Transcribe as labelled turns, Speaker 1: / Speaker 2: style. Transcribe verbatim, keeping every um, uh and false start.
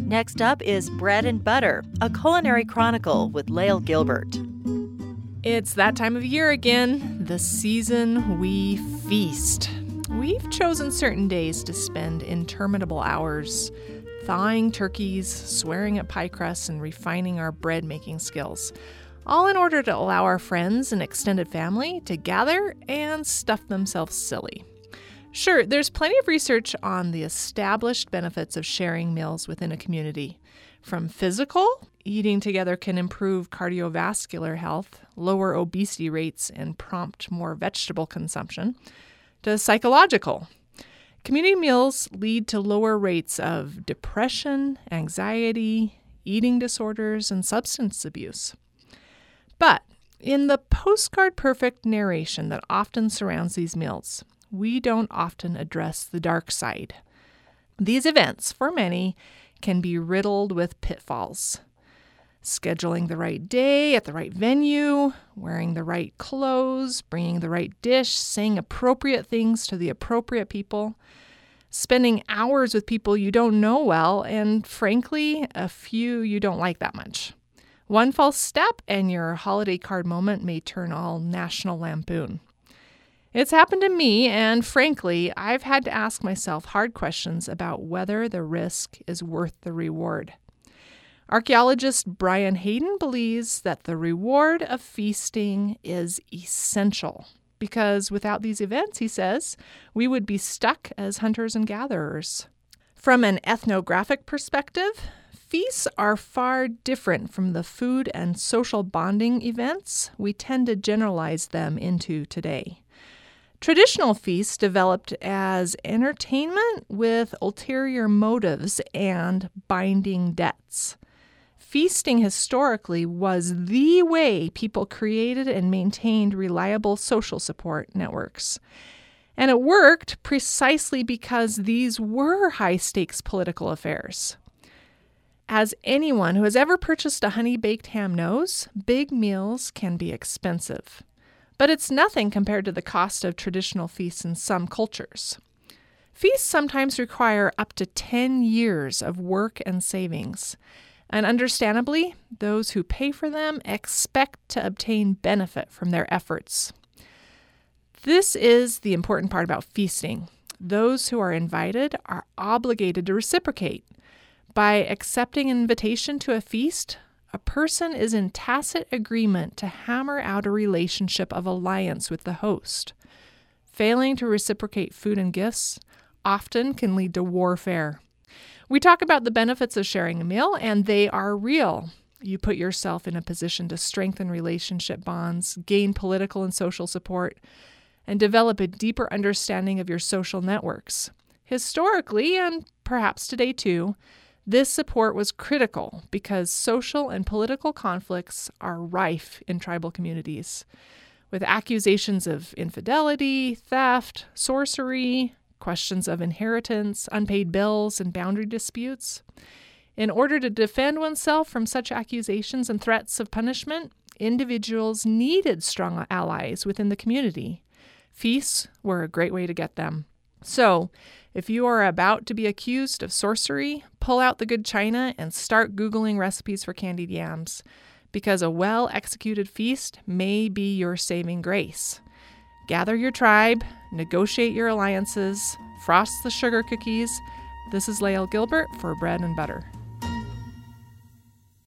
Speaker 1: Next up is Bread and Butter, a culinary chronicle with Lael Gilbert.
Speaker 2: It's that time of year again, the season we feast. We've chosen certain days to spend interminable hours thawing turkeys, swearing at pie crusts, and refining our bread-making skills, all in order to allow our friends and extended family to gather and stuff themselves silly. Sure, there's plenty of research on the established benefits of sharing meals within a community. From physical, eating together can improve cardiovascular health, lower obesity rates, and prompt more vegetable consumption, to psychological. Community meals lead to lower rates of depression, anxiety, eating disorders, and substance abuse. But in the postcard-perfect narration that often surrounds these meals, we don't often address the dark side. These events, for many, can be riddled with pitfalls. Scheduling the right day at the right venue, wearing the right clothes, bringing the right dish, saying appropriate things to the appropriate people, spending hours with people you don't know well, and frankly, a few you don't like that much. One false step and your holiday card moment may turn all National Lampoon. It's happened to me, and frankly, I've had to ask myself hard questions about whether the risk is worth the reward. Archaeologist Brian Hayden believes that the reward of feasting is essential because without these events, he says, we would be stuck as hunters and gatherers. From an ethnographic perspective, feasts are far different from the food and social bonding events we tend to generalize them into today. Traditional feasts developed as entertainment with ulterior motives and binding debts. Feasting historically was the way people created and maintained reliable social support networks. And it worked precisely because these were high-stakes political affairs. As anyone who has ever purchased a honey-baked ham knows, big meals can be expensive. But it's nothing compared to the cost of traditional feasts in some cultures. Feasts sometimes require up to ten years of work and savings. And understandably, those who pay for them expect to obtain benefit from their efforts. This is the important part about feasting. Those who are invited are obligated to reciprocate. By accepting an invitation to a feast, a person is in tacit agreement to hammer out a relationship of alliance with the host. Failing to reciprocate food and gifts often can lead to warfare. We talk about the benefits of sharing a meal, and they are real. You put yourself in a position to strengthen relationship bonds, gain political and social support, and develop a deeper understanding of your social networks. Historically, and perhaps today too, this support was critical because social and political conflicts are rife in tribal communities, with accusations of infidelity, theft, sorcery, questions of inheritance, unpaid bills, and boundary disputes. In order to defend oneself from such accusations and threats of punishment, individuals needed strong allies within the community. Feasts were a great way to get them. So, if you are about to be accused of sorcery, pull out the good china and start Googling recipes for candied yams, because a well-executed feast may be your saving grace. Gather your tribe, negotiate your alliances, frost the sugar cookies. This is Lael Gilbert for Bread and Butter.